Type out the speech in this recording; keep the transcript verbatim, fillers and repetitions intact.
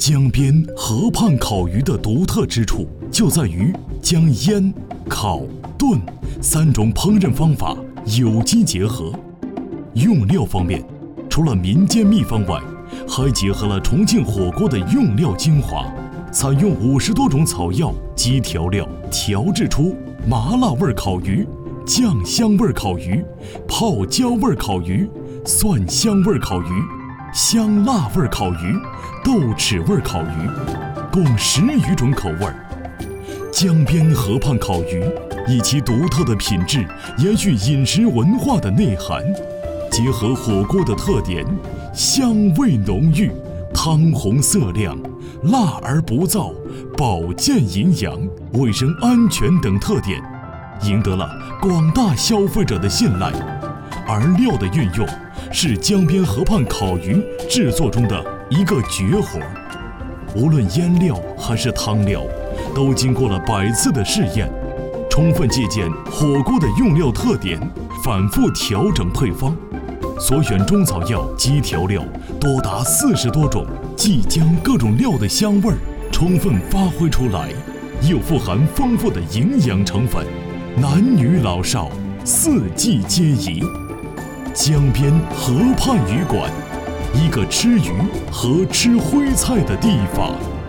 江边河畔烤鱼的独特之处就在于将腌、烤、炖三种烹饪方法有机结合。用料方面，除了民间秘方外，还结合了重庆火锅的用料精华，采用五十多种草药及调料调制出麻辣味烤鱼、酱香味烤鱼、泡椒味烤鱼、蒜香味烤鱼、香辣味烤鱼、豆豉味烤鱼，共十余种口味。江边河畔烤鱼以其独特的品质延续饮食文化的内涵，结合火锅的特点，香味浓郁，汤红色亮，辣而不燥，保健营养，卫生安全等特点，赢得了广大消费者的信赖。而料的运用是江边河畔烤鱼制作中的一个绝活，无论腌料还是汤料，都经过了百次的试验，充分借鉴火锅的用料特点，反复调整配方。所选中草药及调料多达四十多种，既将各种料的香味充分发挥出来，又富含丰富的营养成分，男女老少四季皆宜。江边河畔鱼馆，一个吃鱼和吃徽菜的地方。